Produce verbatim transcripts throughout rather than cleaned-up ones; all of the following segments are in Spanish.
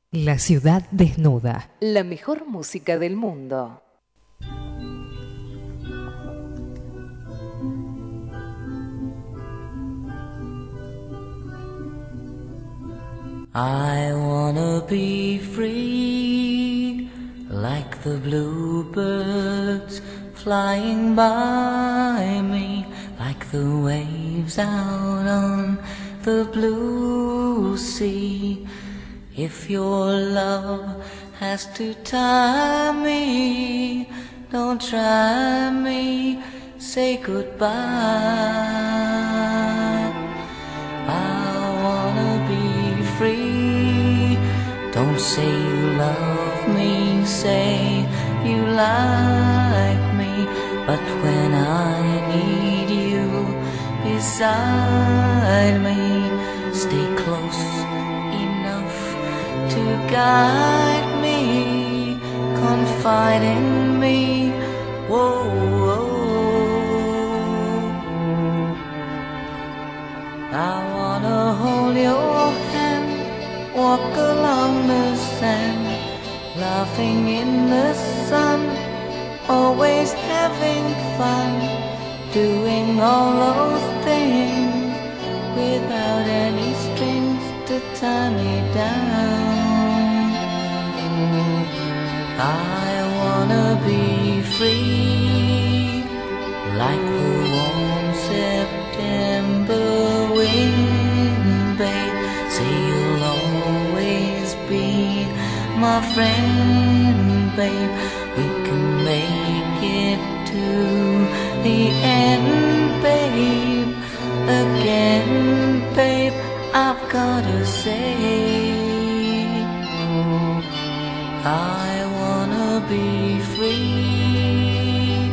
La ciudad desnuda. La mejor música del mundo. I wanna be free, like the bluebirds flying by me, like the waves out on the blue sea. If your love has to tie me, don't try me, say goodbye. I wanna be free. Don't say you love me, say you like me. But when I need you beside me, stay close enough to guide me, confide in me. Whoa, whoa. I wanna hold your hand, walk along the sand, laughing in the sun, always having fun, doing all those things without any strings to tie me down. I wanna be free, like the warm September wind, babe. Say you'll always be my friend, babe. We can make it to the end, babe. Again, babe, I've gotta say, I wanna be free.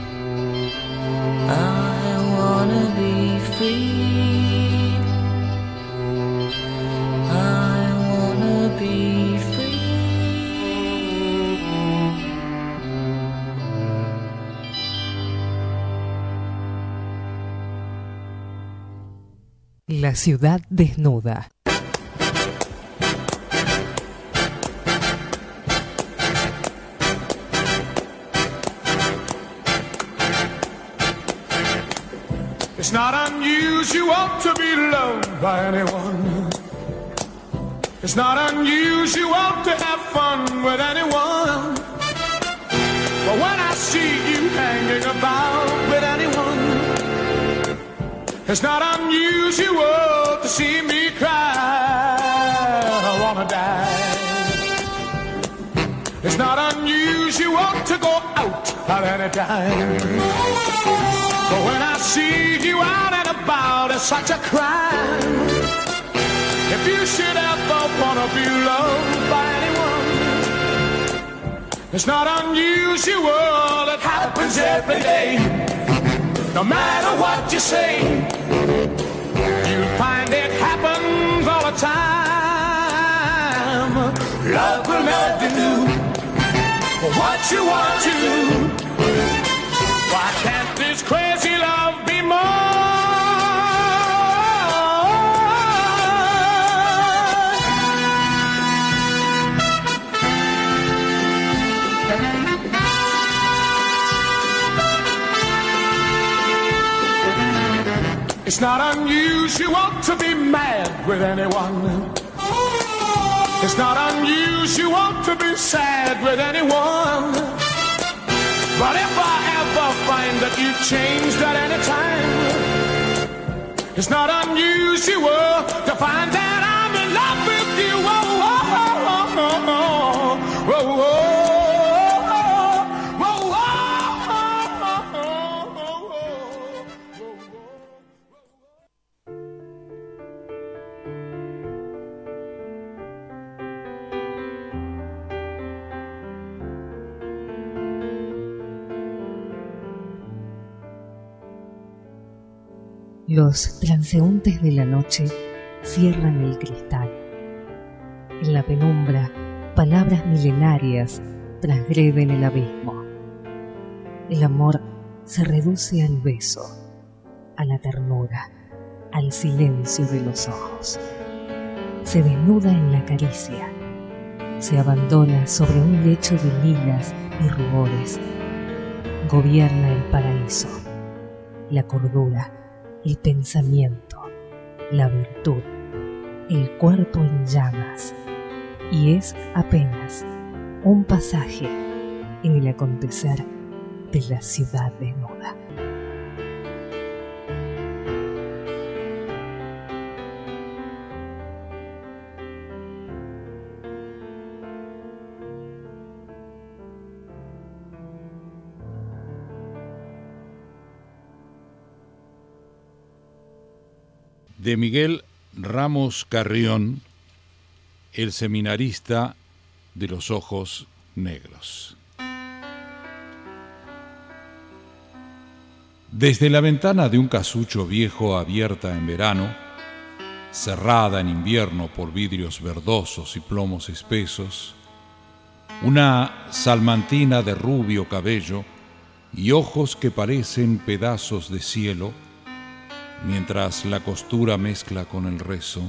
I wanna be free. I wanna be free. La ciudad desnuda. It's not unusual to be loved by anyone. It's not unusual to have fun with anyone. But when I see you hanging about with anyone, it's not unusual to see me cry. I wanna die. It's not unusual to go out at any time. But when I see you out and about, it's such a crime. If you should ever wanna be loved by anyone, it's not unusual, it happens every day. No matter what you say, you'll find it happens all the time. Love will never do what you want to do. Why can't this crazy love be more? It's not unusual to be mad with anyone. It's not unusual to be sad with anyone. But if I ever find that you changed at any time, it's not unusual to find that I'm in love with you. Whoa, whoa, whoa, whoa, whoa, whoa. Los transeúntes de la noche cierran el cristal. En la penumbra, palabras milenarias transgreden el abismo. El amor se reduce al beso, a la ternura, al silencio de los ojos. Se desnuda en la caricia, se abandona sobre un lecho de lilas y rubores. Gobierna el paraíso, la cordura, el pensamiento, la virtud, el cuerpo en llamas, y es apenas un pasaje en el acontecer de la ciudad desnuda. De Miguel Ramos Carrión, el seminarista de los ojos negros. Desde la ventana de un casucho viejo abierta en verano, cerrada en invierno por vidrios verdosos y plomos espesos, una salmantina de rubio cabello y ojos que parecen pedazos de cielo, mientras la costura mezcla con el rezo,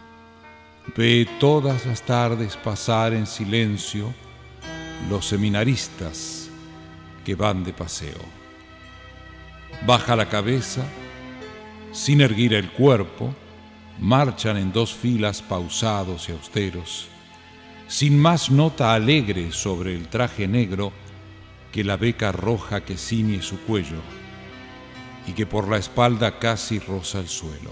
ve todas las tardes pasar en silencio los seminaristas que van de paseo. Baja la cabeza, sin erguir el cuerpo, marchan en dos filas pausados y austeros, sin más nota alegre sobre el traje negro que la beca roja que ciñe su cuello y que por la espalda casi roza el suelo.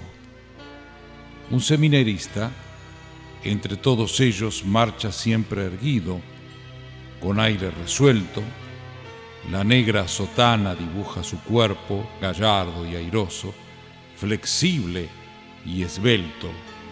Un seminarista, entre todos ellos, marcha siempre erguido, con aire resuelto. La negra sotana dibuja su cuerpo, gallardo y airoso, flexible y esbelto.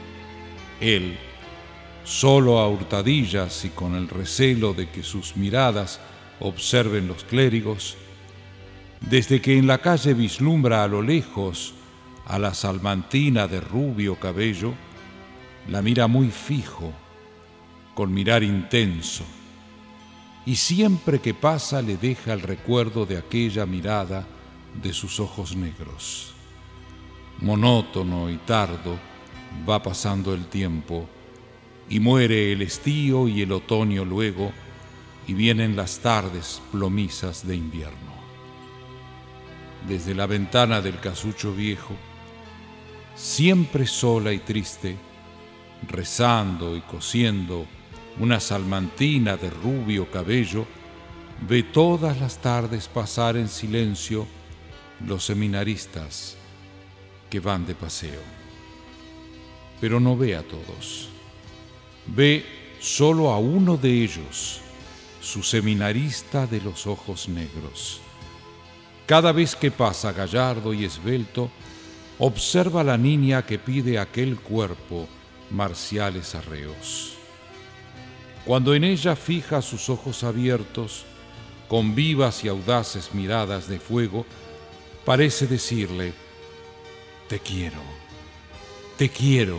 Él, solo a hurtadillas y con el recelo de que sus miradas observen los clérigos, desde que en la calle vislumbra a lo lejos a la salmantina de rubio cabello, la mira muy fijo, con mirar intenso, y siempre que pasa le deja el recuerdo de aquella mirada de sus ojos negros. Monótono y tardo va pasando el tiempo, y muere el estío y el otoño luego, y vienen las tardes plomizas de invierno. Desde la ventana del casucho viejo, siempre sola y triste, rezando y cosiendo una salmantina de rubio cabello, ve todas las tardes pasar en silencio los seminaristas que van de paseo. Pero no ve a todos, ve solo a uno de ellos, su seminarista de los ojos negros. Cada vez que pasa gallardo y esbelto, observa a la niña que pide aquel cuerpo marciales arreos. Cuando en ella fija sus ojos abiertos, con vivas y audaces miradas de fuego, parece decirle: te quiero, te quiero.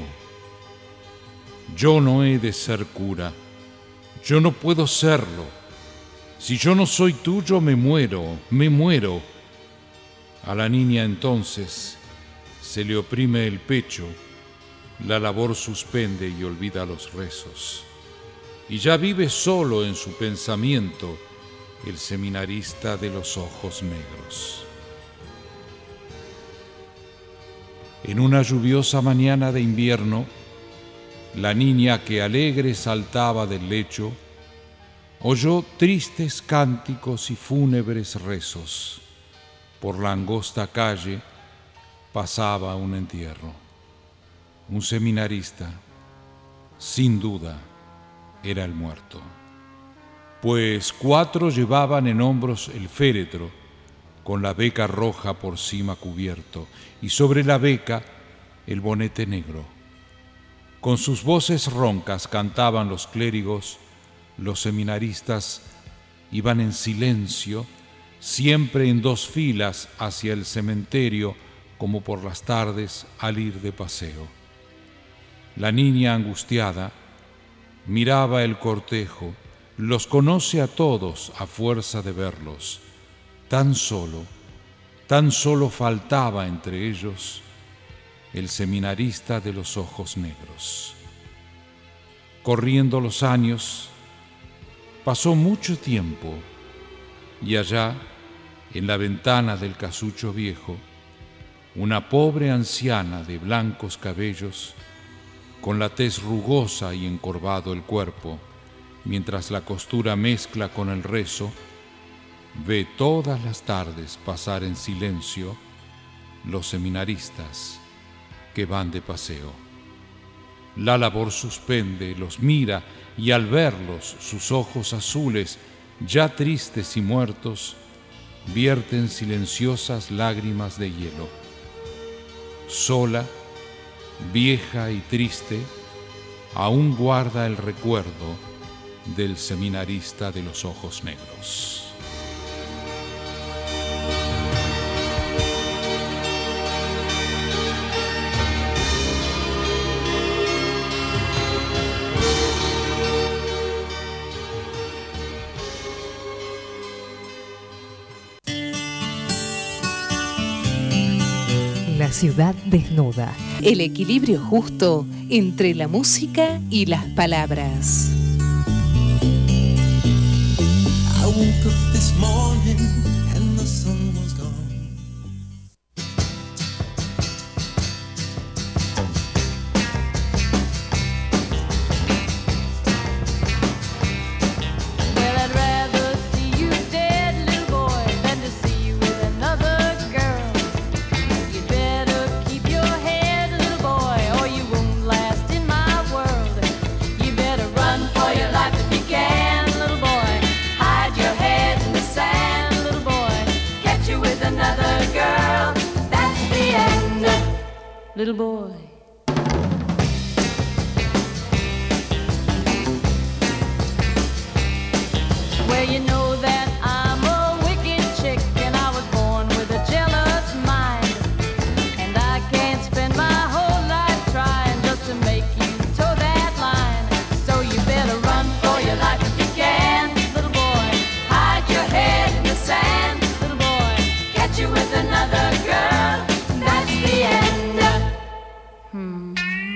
Yo no he de ser cura, yo no puedo serlo. Si yo no soy tuyo, me muero, me muero. A la niña entonces se le oprime el pecho, la labor suspende y olvida los rezos. Y ya vive solo en su pensamiento el seminarista de los ojos negros. En una lluviosa mañana de invierno, la niña que alegre saltaba del lecho oyó tristes cánticos y fúnebres rezos. Por la angosta calle pasaba un entierro. Un seminarista, sin duda, era el muerto, pues cuatro llevaban en hombros el féretro, con la beca roja por cima cubierto, y sobre la beca el bonete negro. Con sus voces roncas cantaban los clérigos, los seminaristas iban en silencio, siempre en dos filas hacia el cementerio, como por las tardes al ir de paseo. La niña angustiada miraba el cortejo, los conoce a todos a fuerza de verlos. Tan solo, tan solo faltaba entre ellos el seminarista de los ojos negros. Corriendo los años, Pasó mucho tiempo y allá, en la ventana del casucho viejo, una pobre anciana de blancos cabellos, con la tez rugosa y encorvado el cuerpo, mientras la costura mezcla con el rezo, ve todas las tardes pasar en silencio los seminaristas que van de paseo. La labor suspende, los mira y al verlos sus ojos azules, ya tristes y muertos, vierten silenciosas lágrimas de hielo. Sola, vieja y triste, aún guarda el recuerdo del seminarista de los ojos negros. La ciudad desnuda. El equilibrio justo entre la música y las palabras. I woke up this morning and the sun was gone. Well, I'd rather see you dead, little boy, than to see you with another girl. You'd better keep your head, little boy, or you won't last in my world. You better run for your life if you can, little boy. Hide your head in the sand, little boy. Catch you with another girl. That's the end, little boy. Well, you know that I'm a wicked chick, and I was born with a jealous mind. And I can't spend my whole life trying just to make you toe that line. So you better run for your life if you can, little boy. Hide your head in the sand, little boy. Catch you with another girl. That's the end. Hmm.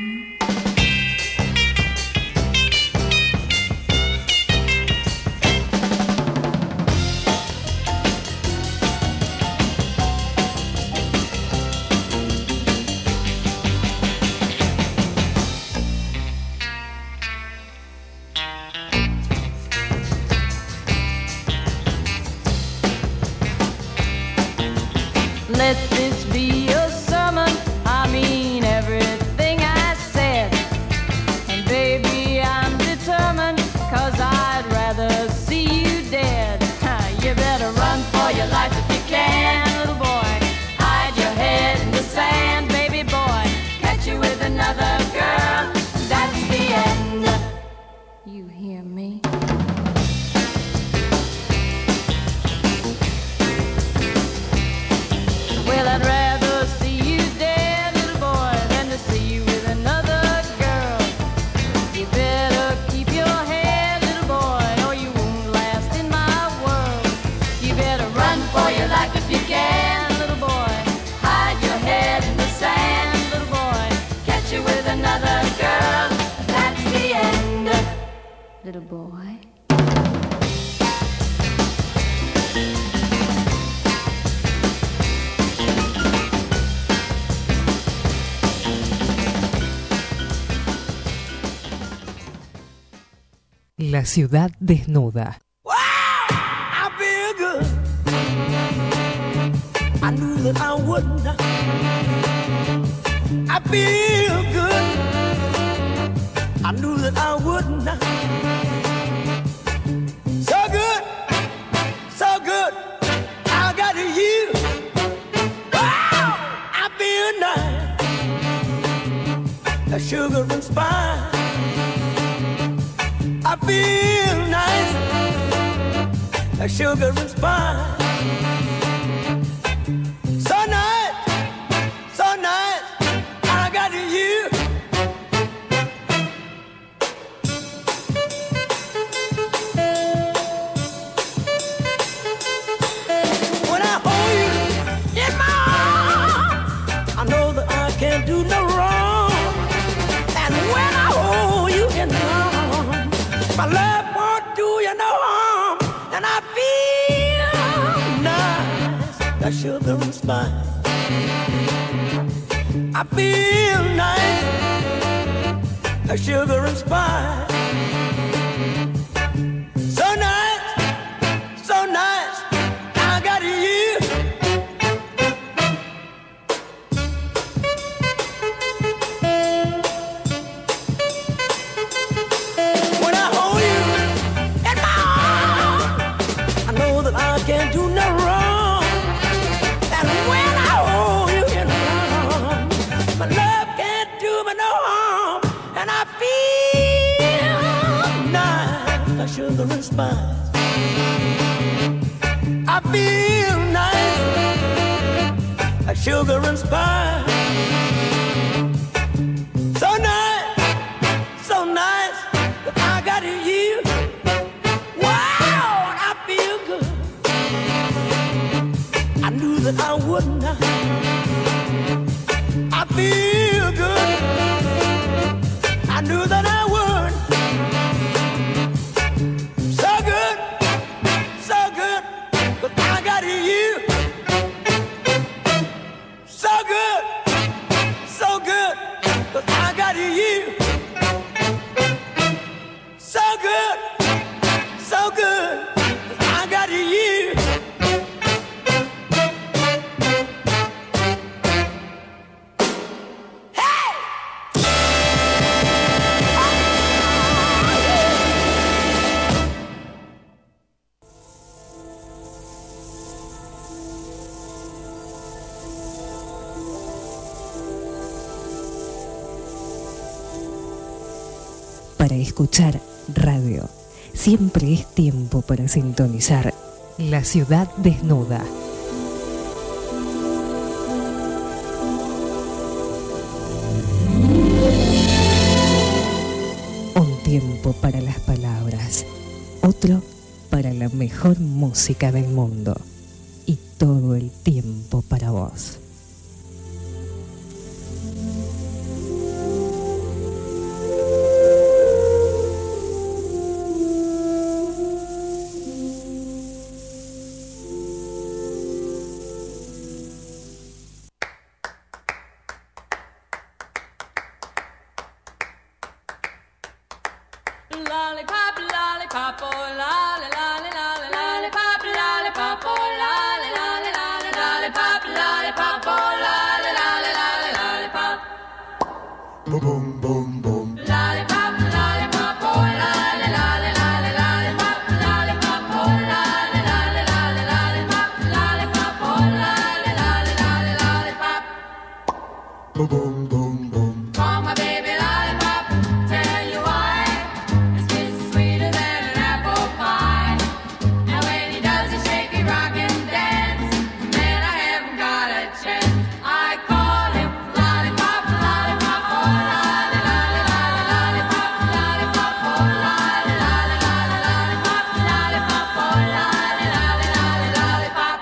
Let this be a sermon, I mean everything I said. And baby, I'm determined, cause I'd rather see you dead. You better run for your life if you can, little boy. Hide your head in the sand, baby boy. Catch you with another girl, that's the end. You hear me? Well, I'd rather see you dead, little boy, than to see you with another girl. You better keep your head, little boy, or you won't last in my world. You better run for your life if you can, little boy. Hide your head in the sand, little boy. Catch you with another girl. That's the end, little boy. La ciudad desnuda. I feel good. I knew that I wouldn't. I feel good. I knew that I wouldn't. So good, so good. I got you. Wow, I feel nice. A sugar and spice. I feel nice, like sugar and spice. So nice, so nice, I got you. When I hold you in my arms, I know that I can't do no wrong. And when I hold you in my arms, my love won't do you no harm, and I feel nice, like sugar and spice. I feel nice, like sugar and spice. So nice, so nice, I got you. When I hold you in my arms, I know that I can't do no wrong. And when I hold you in my arms, my love can't do me no harm. And I feel nice, like sugar and spice. I feel nice, like sugar and spice. So nice, so nice, that I got you. Wow, I feel good. I knew that I would not. I feel good. I knew that I would. So good, so good, but I got you. So good, so good, but I got you. So good, so good, but I got you. Para escuchar radio, siempre es tiempo para sintonizar La Ciudad Desnuda. Un tiempo para las palabras, otro para la mejor música del mundo y todo el tiempo para vos. Lollipop, lollipop, oh lolly, lolly, lolly, lollipop, lollipop, oh lolly, lolly, lolly, lollipop, lollipop, oh lolly, lolly, lolly, lollipop. Boom, boom, boom, boom. Lollipop, lollipop, oh lolly, lolly, lolly, lollipop, lollipop, oh lolly, lolly, lolly, lollipop, lollipop, oh lolly, lolly, lolly, lollipop. Boom, boom, boom, boom. Call my baby lollipop, tell you why. His kiss is sweeter than an apple pie. And when he does a shaky rock and dance, man, I haven't got a chance. I call him lollipop, lollipop, oh lolly, lolly, lolly, lollipop, lollipop, oh lolly, lolly, lolly, lollipop, lollipop, oh lolly, lolly, lolly, lollipop.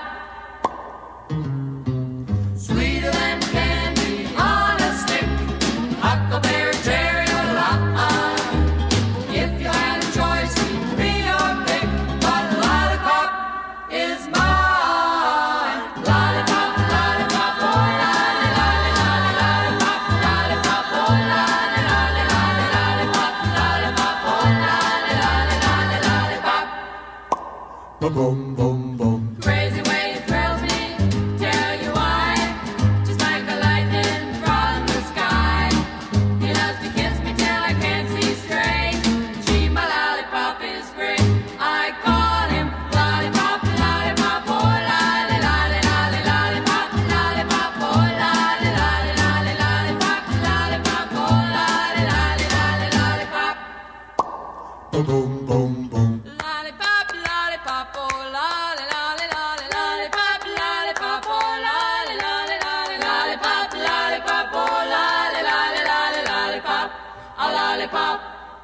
Sweeter than candy on a stick, huckleberry, cherry, or la-uh. If you had a choice, he'd be your pick, but lollipop is mine. Lollipop, lollipop, oh lolly, lolly, lolly, lollipop, lollipop, oh lolly, lolly, lolly, lollipop, lollipop, oh lolly, lolly, lolly, lollipop. Boom, boom, boom, boom. Crazy way it thrills me, tell you why. Just like the lightning from the sky. He loves to kiss me till I can't see straight. Gee, my lollipop is great. I call him lollipop, lollipop, oh lolly, lolly, lolly, lollipop, lollipop, oh lolly, lolly, lolly, lollipop, lollipop, oh lolly, lolly, lolly, lollipop. Boom, boom, boom, boom. Lollipop, lollipop, oh lolly, lolly, lolly, lollipop, lollipop, oh lolly, lolly, lolly, lollipop, lollipop, oh lolly, lolly, lolly, lollipop, a lollipop.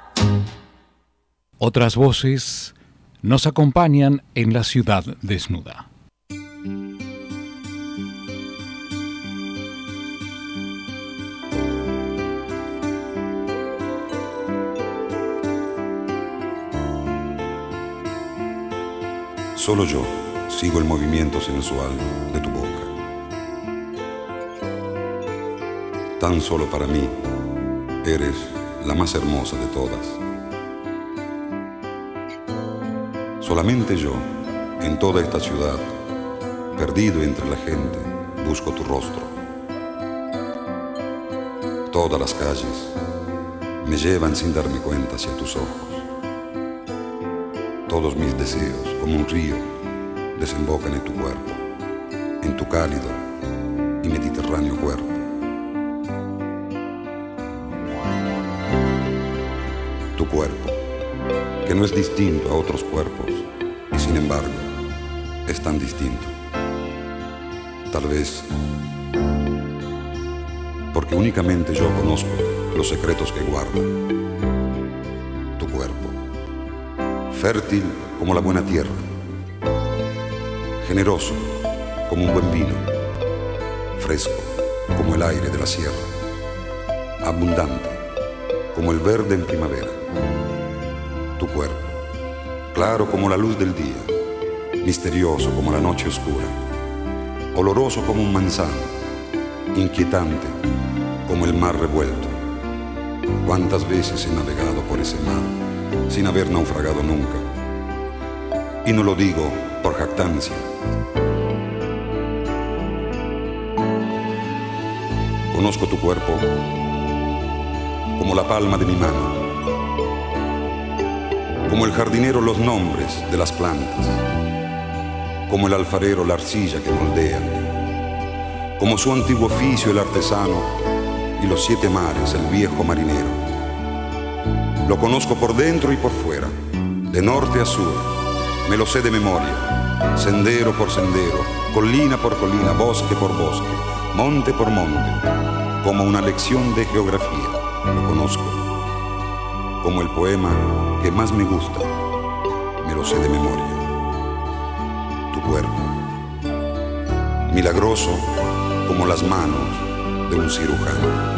Otras voces nos acompañan en La Ciudad Desnuda. Solo yo sigo el movimiento sensual de tu boca. Tan solo para mí eres la más hermosa de todas. Solamente yo, en toda esta ciudad, perdido entre la gente, busco tu rostro. Todas las calles me llevan sin darme cuenta hacia tus ojos. Todos mis deseos, como un río, desembocan en tu cuerpo, en tu cálido y mediterráneo cuerpo. Tu cuerpo, que no es distinto a otros cuerpos, y sin embargo, es tan distinto. Tal vez porque únicamente yo conozco los secretos que guarda tu cuerpo, fértil como la buena tierra, generoso como un buen vino, fresco como el aire de la sierra, abundante como el verde en primavera. Tu cuerpo, claro como la luz del día, misterioso como la noche oscura, oloroso como un manzano, inquietante como el mar revuelto. Cuántas veces he navegado por ese mar sin haber naufragado nunca. Y no lo digo por jactancia. Conozco tu cuerpo como la palma de mi mano, como el jardinero los nombres de las plantas, como el alfarero la arcilla que moldea, como su antiguo oficio el artesano y los siete mares el viejo marinero. Lo conozco por dentro y por fuera, de norte a sur, me lo sé de memoria, sendero por sendero, colina por colina, bosque por bosque, monte por monte, como una lección de geografía. Lo conozco como el poema que más me gusta, me lo sé de memoria. Tu cuerpo, milagroso como las manos de un cirujano.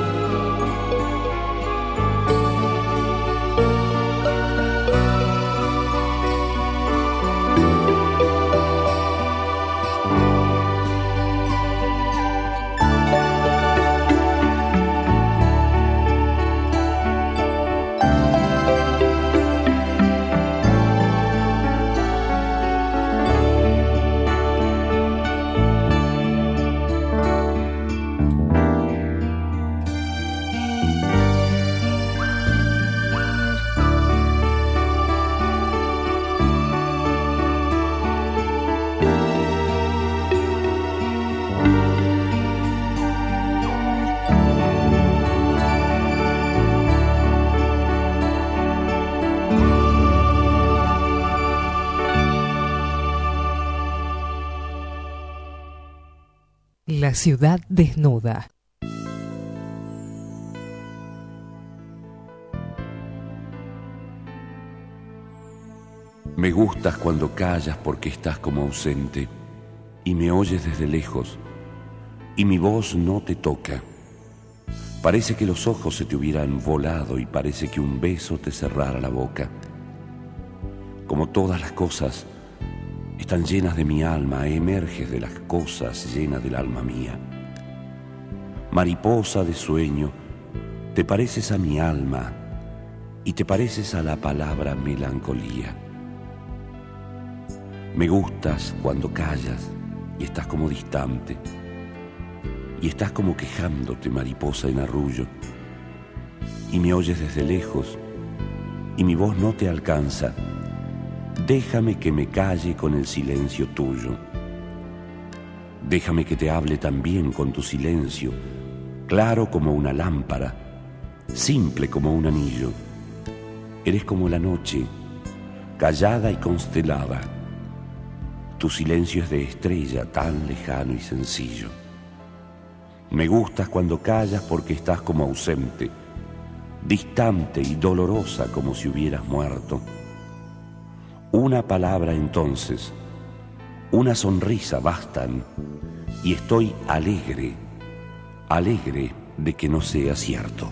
La ciudad desnuda. Me gustas cuando callas porque estás como ausente y me oyes desde lejos y mi voz no te toca. Parece que los ojos se te hubieran volado y parece que un beso te cerrara la boca. Como todas las cosas están llenas de mi alma, emerges de las cosas llenas del alma mía. Mariposa de sueño, te pareces a mi alma y te pareces a la palabra melancolía. Me gustas cuando callas y estás como distante y estás como quejándote, mariposa en arrullo, y me oyes desde lejos y mi voz no te alcanza. Déjame que me calle con el silencio tuyo. Déjame que te hable también con tu silencio, claro como una lámpara, simple como un anillo. Eres como la noche, callada y constelada. Tu silencio es de estrella, tan lejano y sencillo. Me gustas cuando callas porque estás como ausente, distante y dolorosa como si hubieras muerto. Una palabra entonces, una sonrisa bastan y estoy alegre, alegre de que no sea cierto.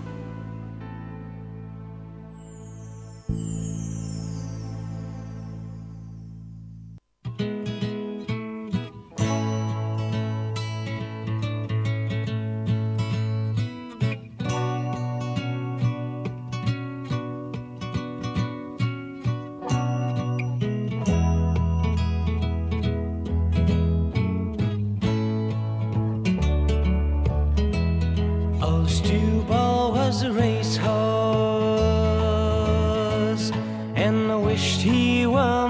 wished he were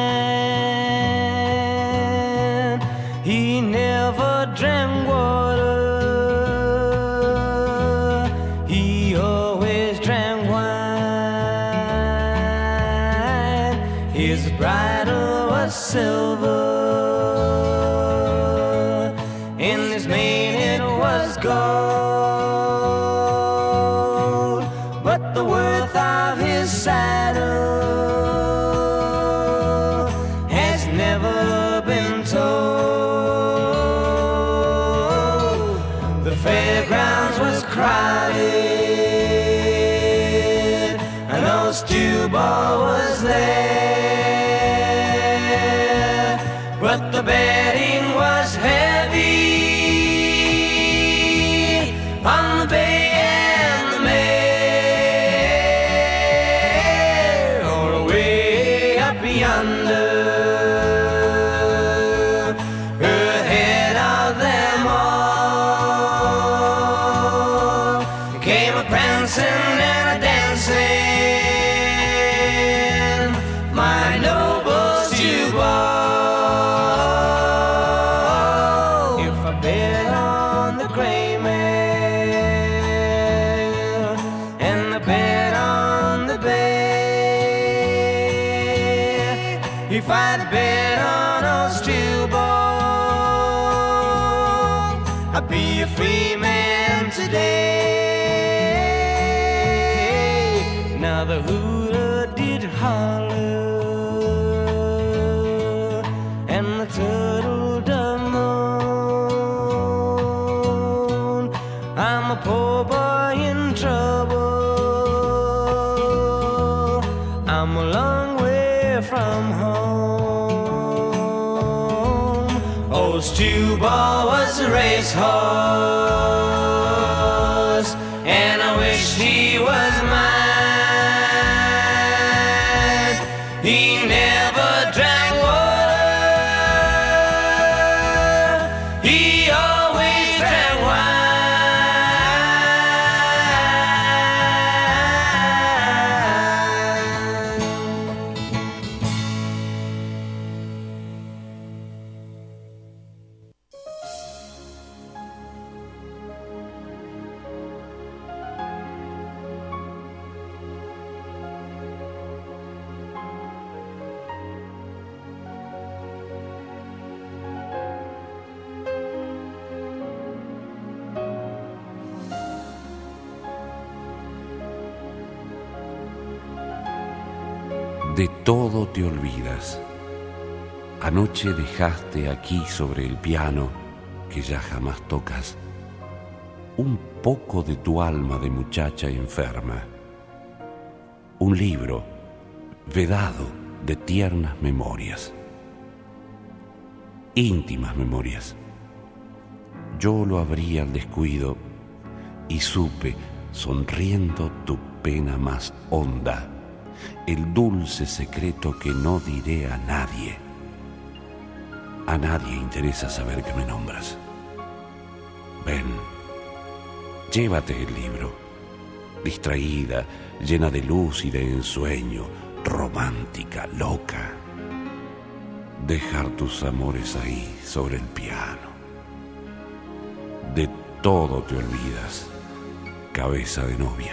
mine. He never drank water, he always drank wine. His bridle was silver, in his mane it was gold, but the worth of his saddle has never been told. The fairgrounds was crowded, and old Stewball was there, but the betting was heavy on the bay and the mare, all the way up yonder. Ahead of them all came a prancing and a dancing, my noble Stewball. If I bet on the gray mare and I bet on the bay, if I'd bet on old Stewball, I'd be a free man today. Now the hooter did holler, and the turtle dove moan. I'm a poor boy in trouble, I'm a long way from home. Old Stewball was a racehorse, and I wish he was mine. He never drank water, he always drank wine. De todo te olvidas. Anoche dejaste aquí sobre el piano, que ya jamás tocas, un poco de tu alma de muchacha enferma. Un libro vedado de tiernas memorias. Íntimas memorias. Yo lo abrí al descuido y supe, sonriendo, tu pena más honda, el dulce secreto que no diré a nadie. A nadie interesa saber que me nombras. Ven, llévate el libro, distraída, llena de luz y de ensueño, romántica, loca. Dejar tus amores ahí, sobre el piano. De todo te olvidas, cabeza de novia.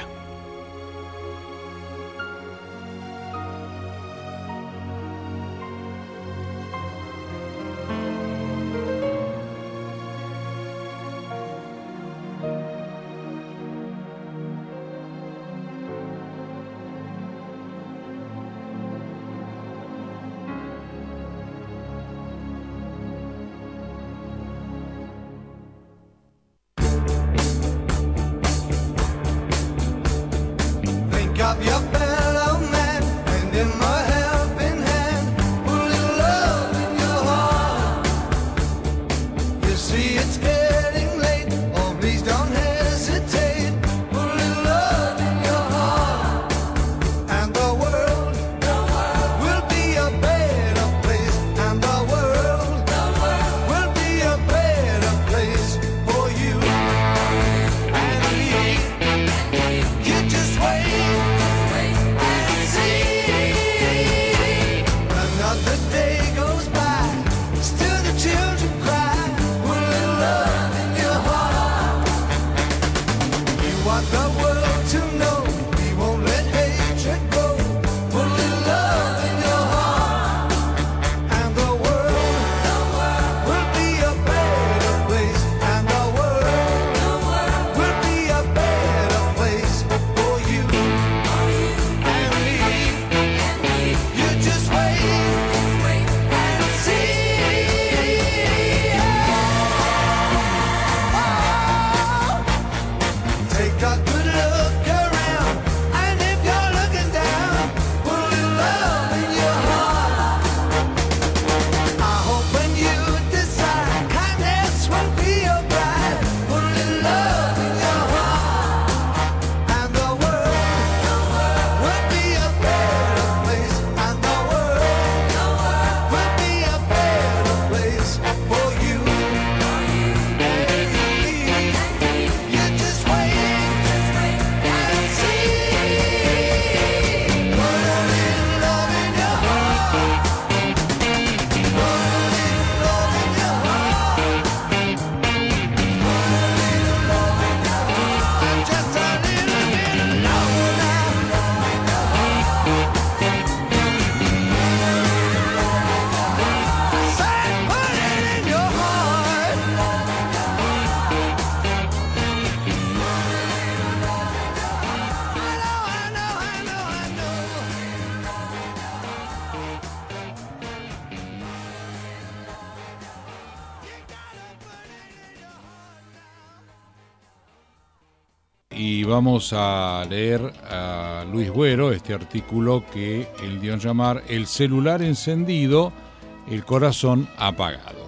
y vamos a leer a Luis Buero este artículo que él dio a llamar El celular encendido, el corazón apagado.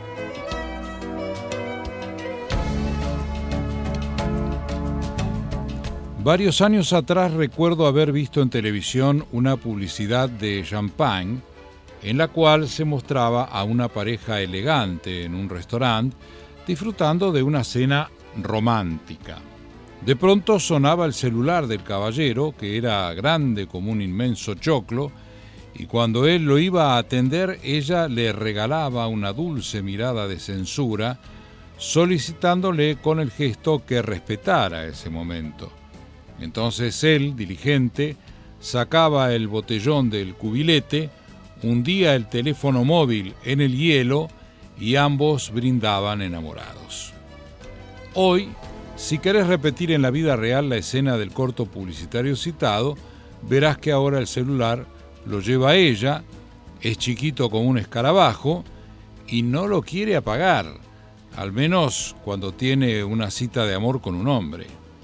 Varios años atrás recuerdo haber visto en televisión una publicidad de champán en la cual se mostraba a una pareja elegante en un restaurante disfrutando de una cena romántica. De pronto sonaba el celular del caballero, que era grande como un inmenso choclo, y cuando él lo iba a atender, ella le regalaba una dulce mirada de censura, solicitándole con el gesto que respetara ese momento. Entonces él, diligente, sacaba el botellón del cubilete, hundía el teléfono móvil en el hielo y ambos brindaban enamorados. Hoy, si querés repetir en la vida real la escena del corto publicitario citado, verás que ahora el celular lo lleva ella, es chiquito como un escarabajo y no lo quiere apagar, al menos cuando tiene una cita de amor con un hombre.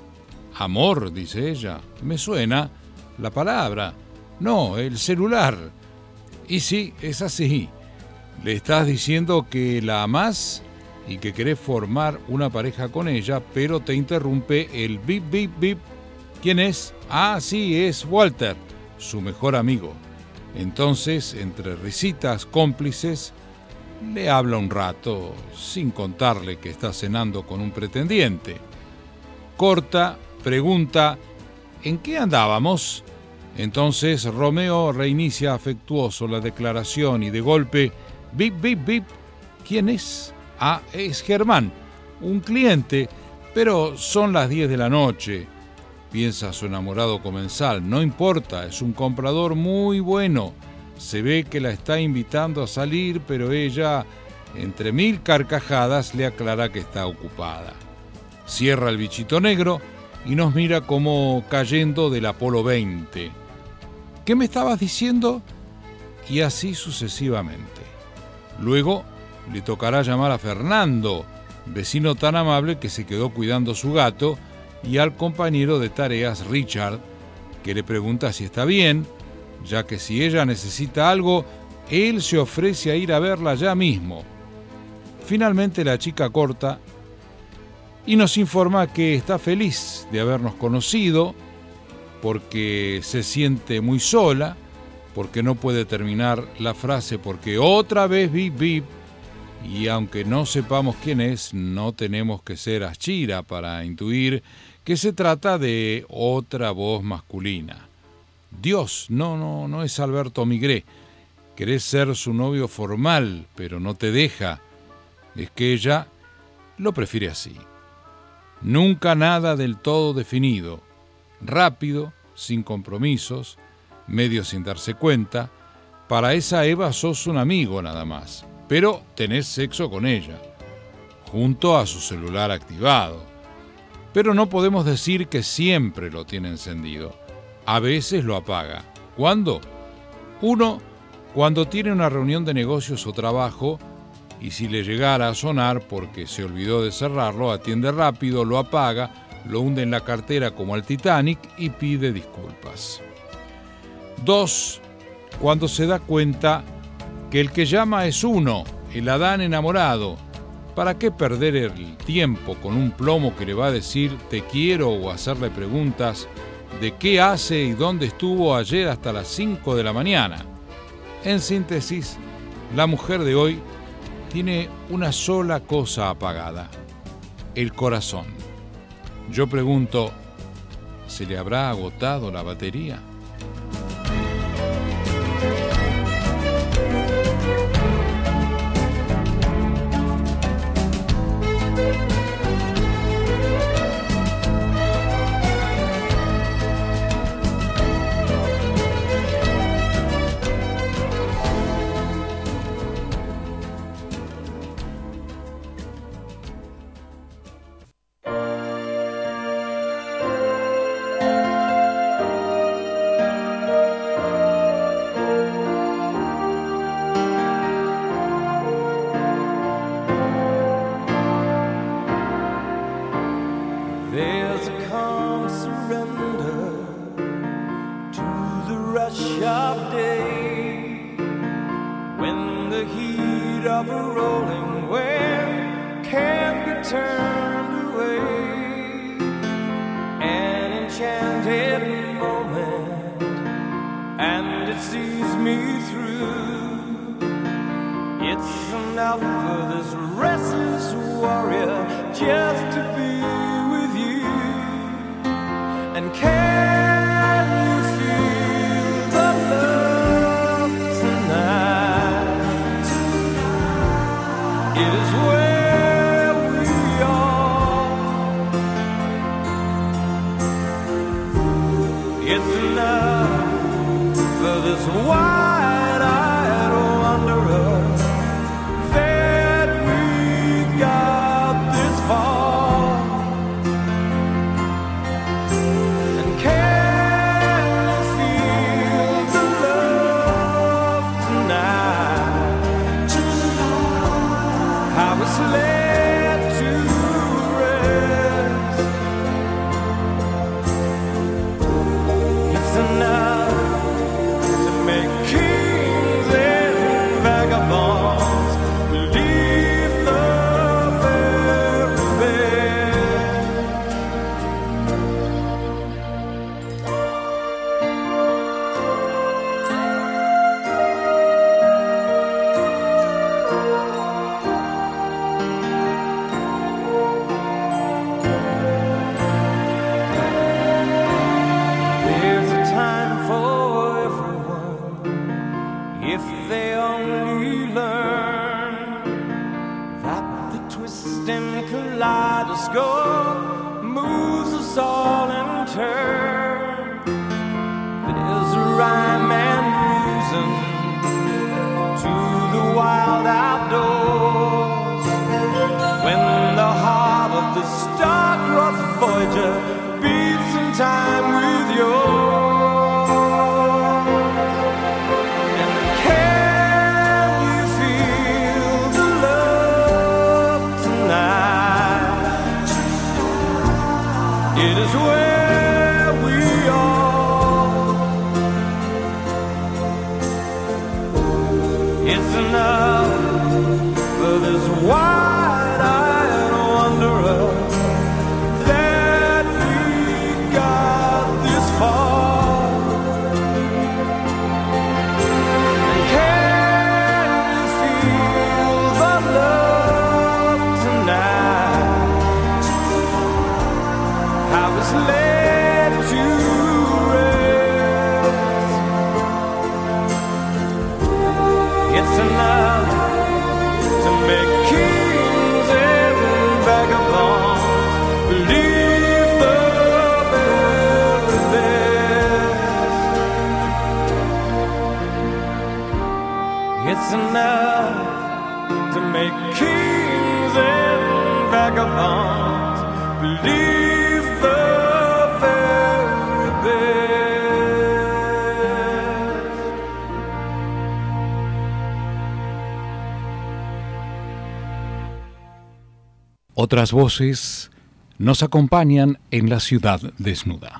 Amor, dice ella, me suena la palabra. No, el celular. Y sí, es así. Le estás diciendo que la amás y que querés formar una pareja con ella, pero te interrumpe el bip, bip, bip. ¿Quién es? Ah, sí, es Walter, su mejor amigo. Entonces, entre risitas cómplices, le habla un rato, sin contarle que está cenando con un pretendiente. Corta, pregunta, ¿en qué andábamos? Entonces Romeo reinicia afectuoso la declaración y de golpe, bip, bip, bip, ¿quién es? Ah, es Germán, un cliente, pero son las diez de la noche. Piensa su enamorado comensal, no importa, es un comprador muy bueno. Se ve que la está invitando a salir, pero ella, entre mil carcajadas, le aclara que está ocupada. Cierra el bichito negro y nos mira como cayendo del Apolo veinte. ¿Qué me estabas diciendo? Y así sucesivamente. Luego le tocará llamar a Fernando, vecino tan amable que se quedó cuidando su gato, y al compañero de tareas, Richard, que le pregunta si está bien, ya que si ella necesita algo, él se ofrece a ir a verla ya mismo. Finalmente la chica corta y nos informa que está feliz de habernos conocido, porque se siente muy sola, porque no puede terminar la frase porque otra vez bip bip, y aunque no sepamos quién es, no tenemos que ser Achira para intuir que se trata de otra voz masculina. Dios, no, no, no es Alberto Migré. Querés ser su novio formal, pero no te deja. Es que ella lo prefiere así. Nunca nada del todo definido, rápido, sin compromisos, medio sin darse cuenta. Para esa Eva sos un amigo nada más, pero tenés sexo con ella, junto a su celular activado. Pero no podemos decir que siempre lo tiene encendido. A veces lo apaga. ¿Cuándo? Uno, cuando tiene una reunión de negocios o trabajo, y si le llegara a sonar porque se olvidó de cerrarlo, atiende rápido, lo apaga, lo hunde en la cartera como al Titanic y pide disculpas. Dos, cuando se da cuenta que el que llama es uno, el Adán enamorado. ¿Para qué perder el tiempo con un plomo que le va a decir te quiero o hacerle preguntas de qué hace y dónde estuvo ayer hasta las cinco de la mañana? En síntesis, la mujer de hoy tiene una sola cosa apagada, el corazón. Yo pregunto, ¿se le habrá agotado la batería? through. It's enough for this restless warrior just to be with you. And can you feel the love tonight? It is where we are. It's enough for this wide-eyed wanderer that we got this far. And can you feel the love tonight? How it's led to rest. It's enough to make kings and vagabonds believe the very best. There's a time for everyone if they only learn that the twisting kaleidoscope moves us all in turn. There's a rhyme and reason to the wild outdoors when the heart of the star-crossed Voyager beats in time with yours. And can you feel the love tonight? It is where we are. It's enough for this wide-eyed wanderer that we got this far. And can you feel the love tonight? How it's led to rest. It's enough to make kings and vagabonds believe the very best. It's enough to make kings and vagabonds believe the very best. Otras voces nos acompañan en la ciudad desnuda.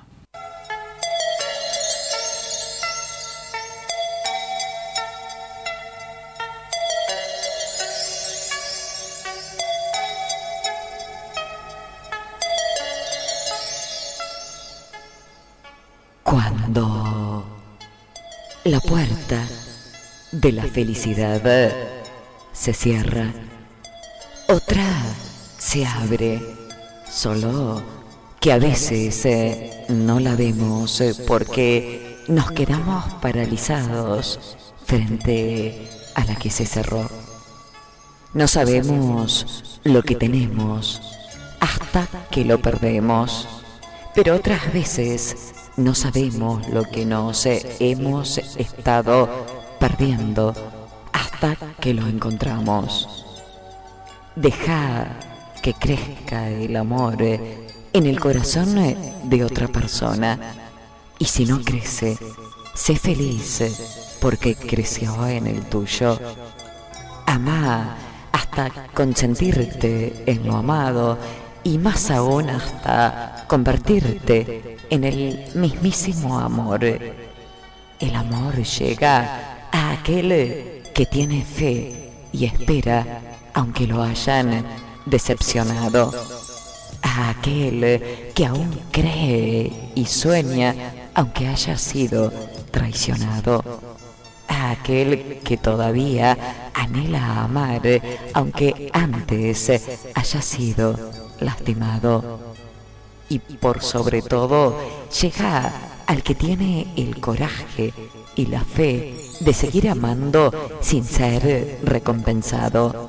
Cuando la puerta de la felicidad se cierra, otra se abre, solo que a veces eh, no la vemos eh, porque nos quedamos paralizados frente a la que se cerró. No sabemos lo que tenemos hasta que lo perdemos, pero otras veces no sabemos lo que nos eh, hemos estado perdiendo hasta que lo encontramos. Deja que crezca el amor eh, en el corazón eh, de otra persona, y si no crece, sé feliz eh, porque creció en el tuyo. Ama hasta consentirte en lo amado, y más aún hasta convertirte en el mismísimo amor. El amor llega a aquel que tiene fe y espera aunque lo hayan decepcionado, a aquel que aún cree y sueña aunque haya sido traicionado, a aquel que todavía anhela amar, aunque antes haya sido lastimado. Y por sobre todo, llega al que tiene el coraje y la fe de seguir amando sin ser recompensado.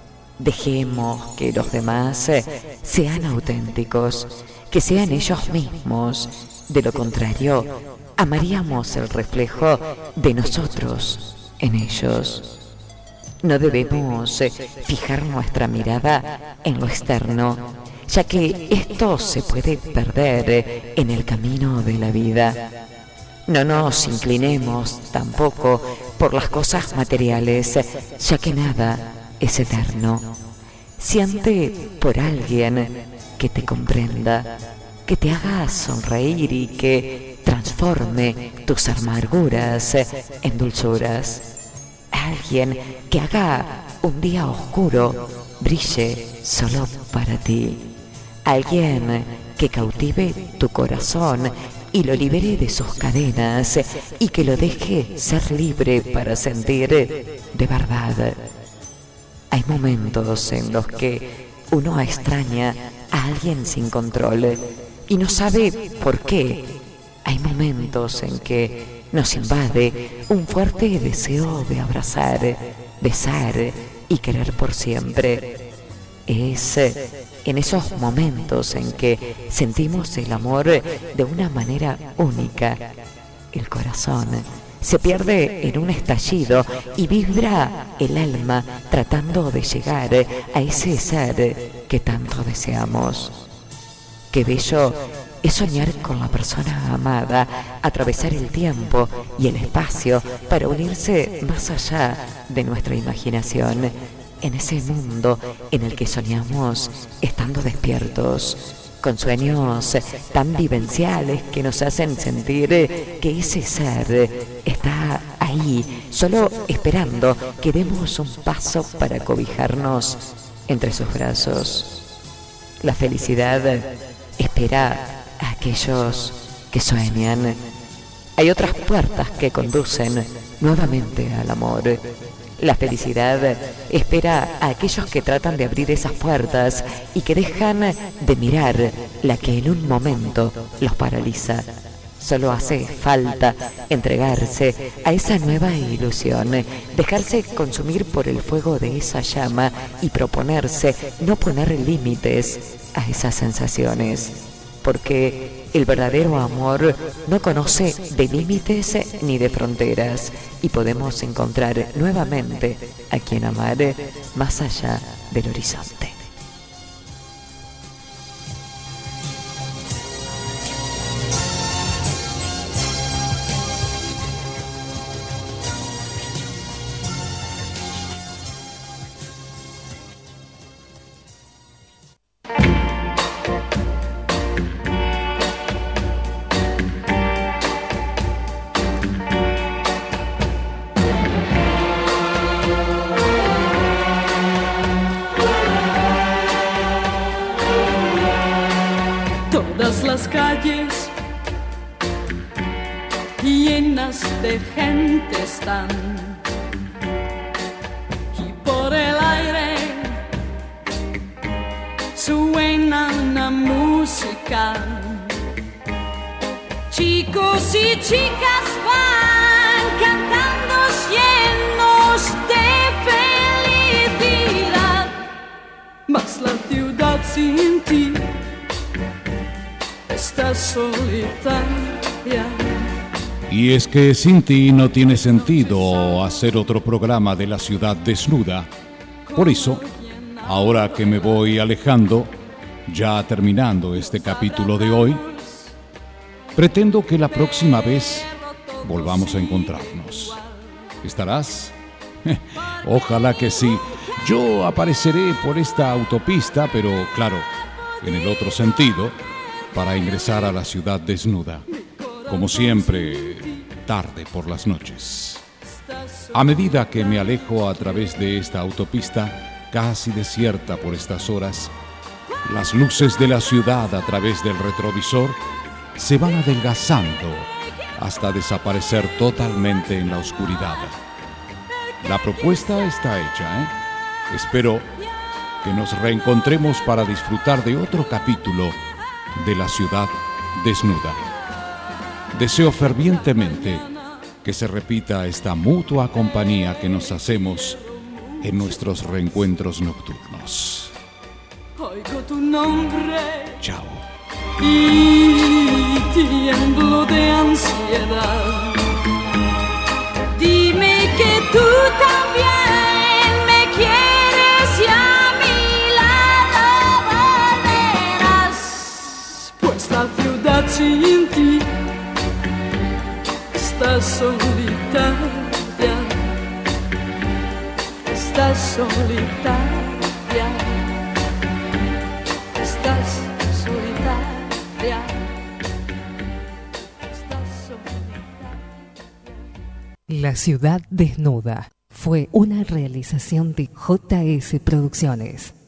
Dejemos que los demás sean auténticos, que sean ellos mismos. De lo contrario, amaríamos el reflejo de nosotros en ellos. No debemos fijar nuestra mirada en lo externo, ya que esto se puede perder en el camino de la vida. No nos inclinemos tampoco por las cosas materiales, ya que nada es eterno. Siente por alguien que te comprenda, que te haga sonreír y que transforme tus amarguras en dulzuras. Alguien que haga un día oscuro brille solo para ti. Alguien que cautive tu corazón y lo libere de sus cadenas y que lo deje ser libre para sentir de verdad. Hay momentos en los que uno extraña a alguien sin control y no sabe por qué. Hay momentos en que nos invade un fuerte deseo de abrazar, besar y querer por siempre. Es en esos momentos en que sentimos el amor de una manera única. El corazón se pierde en un estallido y vibra el alma tratando de llegar a ese ser que tanto deseamos. Qué bello es soñar con la persona amada, atravesar el tiempo y el espacio para unirse más allá de nuestra imaginación, en ese mundo en el que soñamos estando despiertos, con sueños tan vivenciales que nos hacen sentir que ese ser está ahí, solo esperando que demos un paso para cobijarnos entre sus brazos. La felicidad espera a aquellos que sueñan. Hay otras puertas que conducen nuevamente al amor. La felicidad espera a aquellos que tratan de abrir esas puertas y que dejan de mirar la que en un momento los paraliza. Solo hace falta entregarse a esa nueva ilusión, dejarse consumir por el fuego de esa llama y proponerse no poner límites a esas sensaciones. Porque el verdadero amor no conoce de límites ni de fronteras y podemos encontrar nuevamente a quien amar más allá del horizonte. Las calles llenas de gente están y por el aire suena una música. Chicos y chicas van cantando llenos de felicidad, mas la ciudad sin ti está solitaria. Y es que sin ti no tiene sentido hacer otro programa de La Ciudad Desnuda. Por eso, ahora que me voy alejando, ya terminando este capítulo de hoy, pretendo que la próxima vez volvamos a encontrarnos. ¿Estarás? Ojalá que sí. Yo apareceré por esta autopista, pero claro, en el otro sentido, para ingresar a La Ciudad Desnuda, como siempre, tarde por las noches. A medida que me alejo a través de esta autopista, casi desierta por estas horas, las luces de la ciudad a través del retrovisor se van adelgazando hasta desaparecer totalmente en la oscuridad. La propuesta está hecha, ¿eh? Espero que nos reencontremos para disfrutar de otro capítulo de La Ciudad Desnuda. Deseo fervientemente que se repita esta mutua compañía que nos hacemos en nuestros reencuentros nocturnos. Oigo tu nombre Chao. y tiemblo de ansiedad. Dime que tú también me quieres y a mi lado volverás. Pues la ciudad sin ti está solitaria, está solitaria, estás solitaria, estás solitaria. La Ciudad Desnuda fue una realización de J S Producciones.